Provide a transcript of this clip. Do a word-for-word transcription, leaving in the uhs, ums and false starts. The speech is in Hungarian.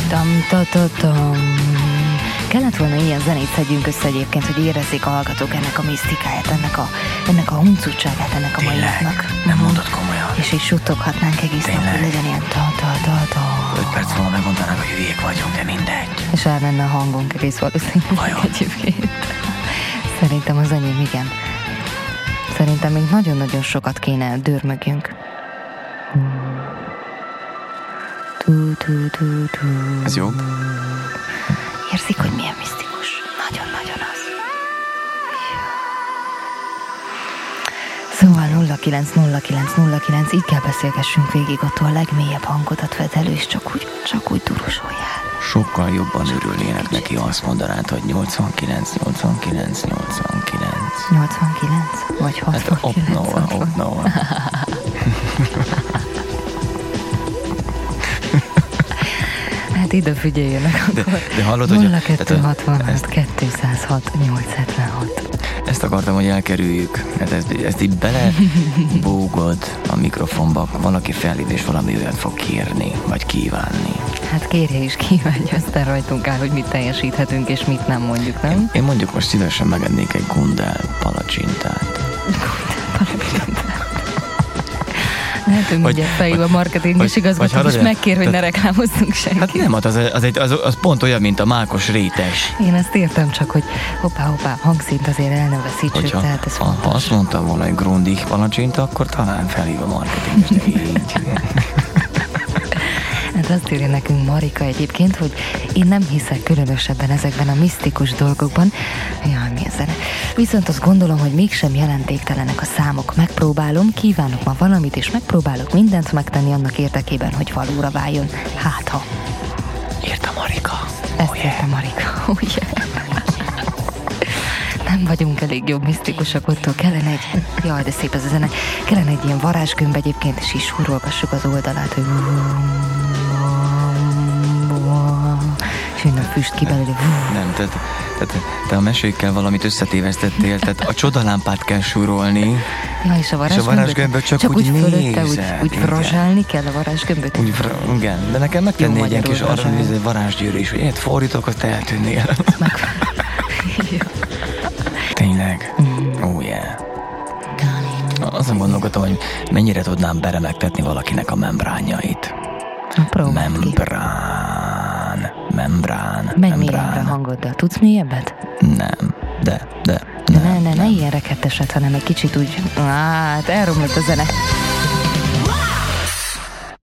Tam, ta, ta, tam. Kellett volna ilyen zenét szedjünk össze egyébként, hogy érezzék a hallgatók ennek a misztikáját, ennek a, ennek a huncutságát, ennek a mai napnak. Nem mondod komolyan. És így suttoghatnánk egész nap, hogy legyen ilyen ta, ta, ta, ta. Öt perc múlva megmondanák, hogy hülyék vagyunk, de mindegy. És elmenne a hangunk egész valószínűleg egyébként. Szerintem az enyém, igen. Szerintem még nagyon-nagyon sokat kéne dörmögjünk. Tú, tú, tú, tú. Ez jó? Érzik, hogy milyen misztikus? Nagyon-nagyon az. Szóval nulla kilenc nulla kilenc nulla kilenc, így kell beszélgessünk végig, attól a legmélyebb hangodat vedd elő, és csak úgy, csak úgy durusoljál. Sokkal jobban örülnének neki, ha azt mondanád, hogy nyolcvankilenc nyolcvankilenc nyolcvankilenc. nyolcvankilenc? Vagy hatvankilenc? Hát op noa, op noa. Hát ide figyeljenek akkor. De, de hallod, hogy... nulla kettőszázhatvanhat kétszázhat nyolcszázhetvenhat. Ezt akartam, hogy elkerüljük. Hát ezt, ezt így belebúgod a mikrofonba, valaki felhív és valami olyat fog kérni, vagy kívánni. Hát kérje is kívánja, aztán rajtunk áll, hogy mit teljesíthetünk, és mit nem mondjuk, nem? Én, én mondjuk most szívesen megennék egy Gundel palacsintát. Gundel palacsintát. Lehetünk mindjárt fejül a marketinges igazgató, és megkér, hogy ne reklámozzunk senkit. Hát nem, az, az, egy, az, az pont olyan, mint a mákos rétes. Én ezt értem, csak hogy hoppá, hoppá, hangszint azért el ne veszítsük, tehát ez ha, fontos. Ha azt mondtam volna, hogy Grundig palacsinta, akkor talán felhív a marketinges, de így. Hát azt írja nekünk Marika egyébként, hogy én nem hiszek különösebben ezekben a misztikus dolgokban. Jaj, mi ez? Viszont azt gondolom, hogy mégsem jelentéktelenek a számok. Megpróbálom, kívánok ma valamit, és megpróbálok mindent megtenni annak érdekében, hogy valóra váljon. Hát ha. Írta Marika. Ezt oh, írta Marika. Oh, yeah. Nem vagyunk elég jobb misztikusak, attól kellene egy... Jaj, de szép ez a zene. Kellene egy ilyen varázsgömb egyébként, és is surolgassuk az oldalát, hogy... És minden füst ki belőle. Nem, tehát, tehát te a mesékkel valamit összetévesztettél, tehát a csodalámpát kell súrolni. Ja, és a varázsgömböt, varázsgömböt csak, csak úgy, úgy fölötte, úgy, úgy vrozsálni kell a varázsgömböt. Úgy, igen, de nekem megtenni egy ilyen kis varázsgyőrű is, hogy ilyet fordítok, azt eltűnnél. Tényleg? Mm. Oh yeah. Azon gondolkodtam, hogy mennyire tudnám beremegtetni valakinek a membránjait. Membrán. Membrán. Menj mélyebbre hangoddal. Tudsz mélyebbet? Nem. De, de. de nem, ne, ne, ne ilyen reketteset, hanem egy kicsit úgy... Hát elromlott a zene.